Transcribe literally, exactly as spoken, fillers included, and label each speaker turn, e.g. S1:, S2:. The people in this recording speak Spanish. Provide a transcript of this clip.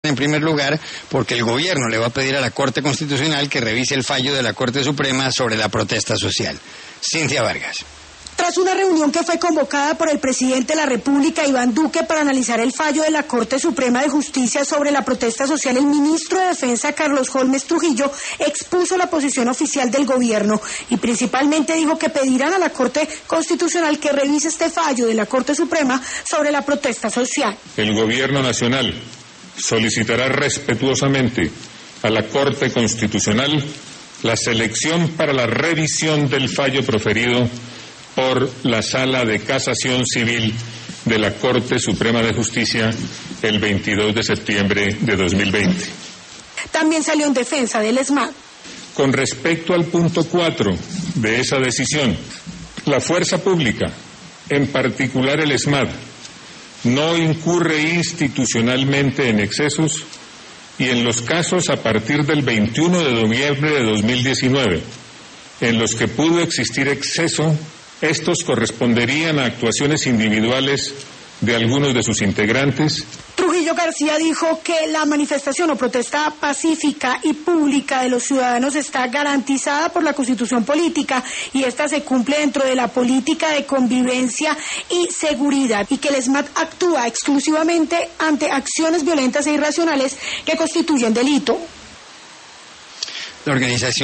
S1: En primer lugar, porque el gobierno le va a pedir a la Corte Constitucional que revise el fallo de la Corte Suprema sobre la protesta social. Cintia Vargas.
S2: Tras una reunión que fue convocada por el presidente de la República, Iván Duque, para analizar el fallo de la Corte Suprema de Justicia sobre la protesta social, el ministro de Defensa, Carlos Holmes Trujillo, expuso la posición oficial del gobierno y principalmente dijo que pedirán a la Corte Constitucional que revise este fallo de la Corte Suprema sobre la protesta social.
S3: El gobierno nacional solicitará respetuosamente a la Corte Constitucional la selección para la revisión del fallo proferido por la Sala de Casación Civil de la Corte Suprema de Justicia el veintidós de septiembre de dos mil veinte.
S2: También salió en defensa del ESMAD.
S3: Con respecto al punto cuatro de esa decisión, la fuerza pública, en particular el ESMAD, no incurre institucionalmente en excesos y en los casos a partir del veintiuno de noviembre de dos mil diecinueve, en los que pudo existir exceso, estos corresponderían a actuaciones individuales de algunos de sus integrantes.
S2: Trujillo García dijo que la manifestación o protesta pacífica y pública de los ciudadanos está garantizada por la Constitución política y esta se cumple dentro de la política de convivencia y seguridad y que el ESMAD actúa exclusivamente ante acciones violentas e irracionales que constituyen delito.
S1: La organización